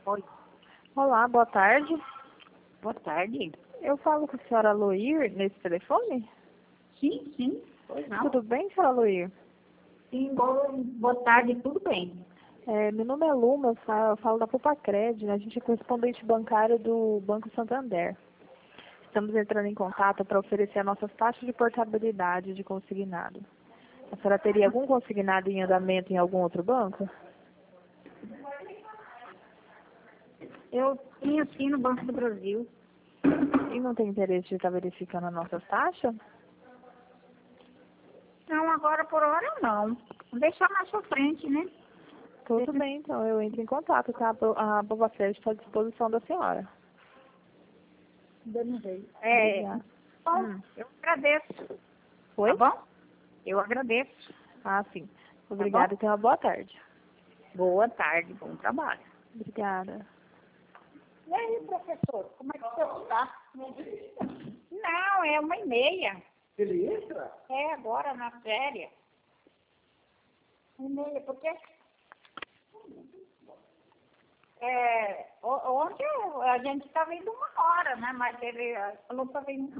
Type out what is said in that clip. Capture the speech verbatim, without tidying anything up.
Oi, Olá, boa tarde. boa tarde. Eu falo com a senhora Loir nesse telefone? Sim, sim, pois não. Tudo bem, senhora Loir? Sim, boa, boa tarde, tudo bem. É, meu nome é Luma, eu falo, eu falo da Pupacred, né? A gente é correspondente bancário do Banco Santander. Estamos entrando em contato para oferecer as nossas taxas de portabilidade de consignado. A senhora teria algum consignado em andamento em algum outro banco? Eu tinha sim no Banco do Brasil. E não tem interesse de estar verificando as nossas taxas? Não, agora por hora não. Vou deixar mais pra frente, né? Tudo bem, então eu entro em contato, tá? A Pupacred está à disposição da senhora. Ainda não veio. É, Obrigada. bom, Hum. eu agradeço, tá Oi? bom? Eu agradeço, Ah, sim. tá Obrigada bom? e tenha uma boa tarde. Boa tarde, bom trabalho. Obrigada. E aí, professor, como é que o senhor está? Não, é uma e meia. Ele entra? É, agora na férias. Uma e meia, porque é, o- ontem a gente estava indo uma hora, né? Mas ele eh, falou para vir